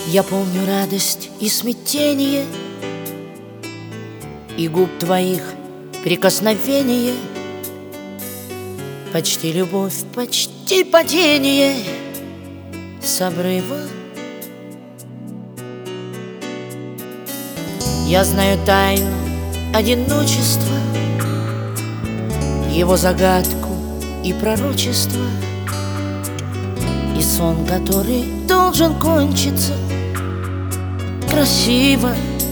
Я помню радость и смятение, и губ твоих прикосновение, почти любовь, почти падение с обрыва. Я знаю тайну одиночества, его загадку и пророчество, и сон, который должен кончиться красиво.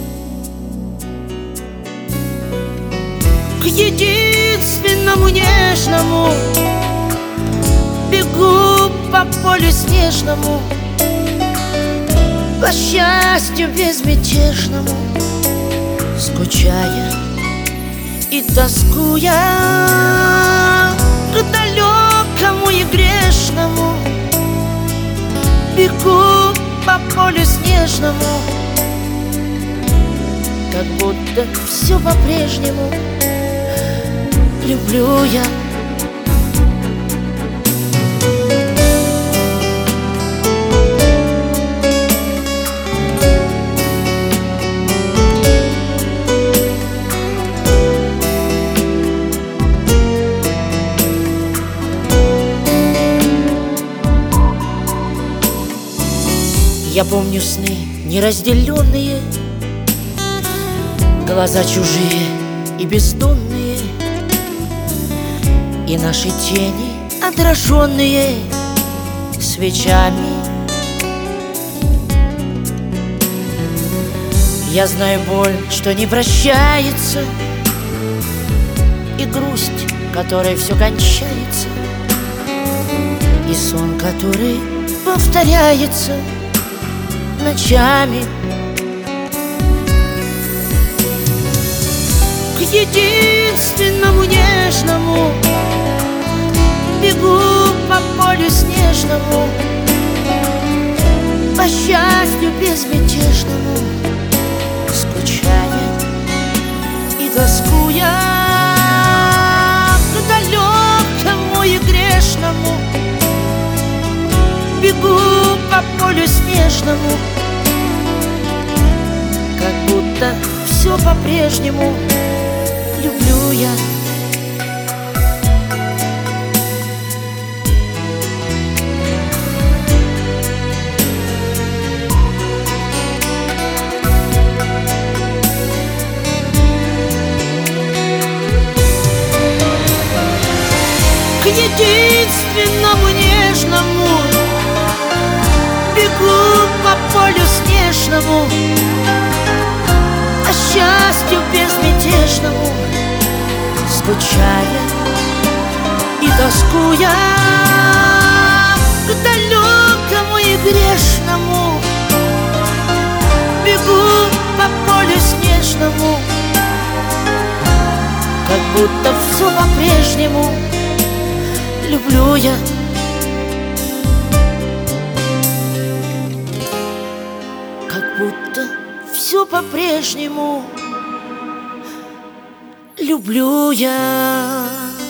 К единственному нежному бегу по полю снежному, по счастью безмятежному, скучая и тоскуя, к далекому и грешному бегу по полю снежному, как будто все по-прежнему люблю я. Я помню сны неразделенные, глаза чужие и бездонные, и наши тени, отраженные свечами. Я знаю боль, что не прощается, и грусть, которой все кончается, и сон, который повторяется ночами. К единственному нежному бегу по полю снежному, по счастью безмятежному, скучая и тоскуя, к далекому и грешному бегу по полю снежному, как будто все по-прежнему люблю я. К единственному нежному бегу по полю снежному, по счастью безмятежному, скучая и тоскуя, к далекому и грешному бегу по полю снежному, как будто все по-прежнему люблю я. Как будто все по-прежнему люблю я.